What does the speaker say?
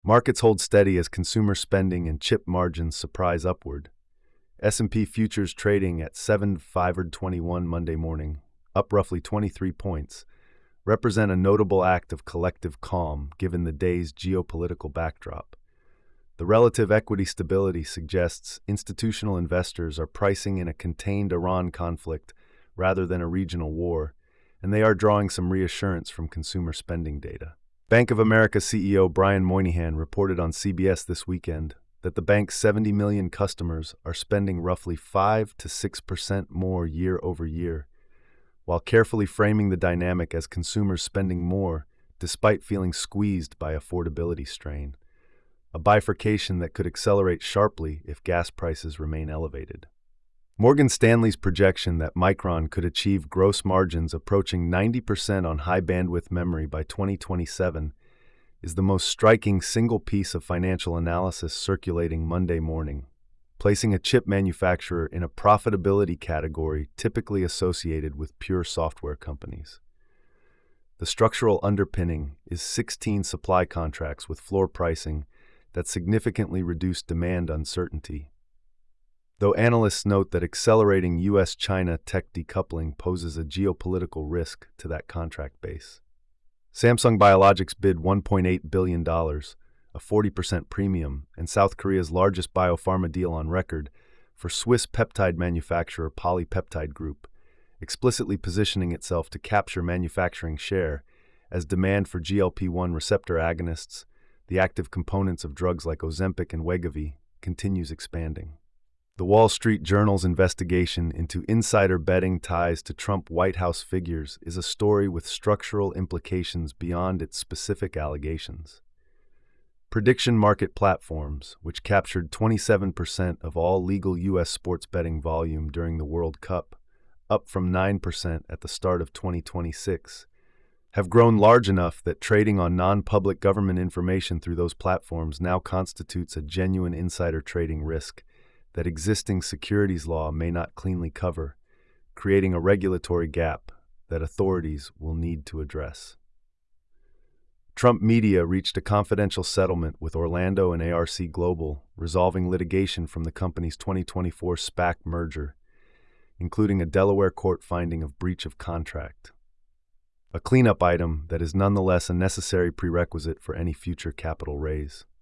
Markets hold steady as consumer spending and chip margins surprise upward. S&P futures trading at 7,521 Monday morning, up roughly 23 points, represent a notable act of collective calm given the day's geopolitical backdrop. The relative equity stability suggests institutional investors are pricing in a contained Iran conflict rather than a regional war, and they are drawing some reassurance from consumer spending data. Bank of America CEO Brian Moynihan reported on CBS this weekend that the bank's 70 million customers are spending roughly 5 to 6% more year over year, while carefully framing the dynamic as consumers spending more despite feeling squeezed by affordability strain, a bifurcation that could accelerate sharply if gas prices remain elevated. Morgan Stanley's projection that Micron could achieve gross margins approaching 90% on high-bandwidth memory by 2027 is the most striking single piece of financial analysis circulating Monday morning, placing a chip manufacturer in a profitability category typically associated with pure software companies. The structural underpinning is 16 supply contracts with floor pricing that significantly reduce demand uncertainty, though analysts note that accelerating U.S.-China tech decoupling poses a geopolitical risk to that contract base. Samsung Biologics bid $1.8 billion, a 40% premium, and South Korea's largest biopharma deal on record, for Swiss peptide manufacturer Polypeptide Group, explicitly positioning itself to capture manufacturing share as demand for GLP-1 receptor agonists, the active components of drugs like Ozempic and Wegovy, continues expanding. The Wall Street Journal's investigation into insider betting ties to Trump White House figures is a story with structural implications beyond its specific allegations. Prediction market platforms, which captured 27% of all legal U.S. sports betting volume during the World Cup, up from 9% at the start of 2026, have grown large enough that trading on non-public government information through those platforms now constitutes a genuine insider trading risk that existing securities law may not cleanly cover, creating a regulatory gap that authorities will need to address. Trump Media reached a confidential settlement with Orlando and ARC Global, resolving litigation from the company's 2024 SPAC merger, including a Delaware court finding of breach of contract, a cleanup item that is nonetheless a necessary prerequisite for any future capital raise.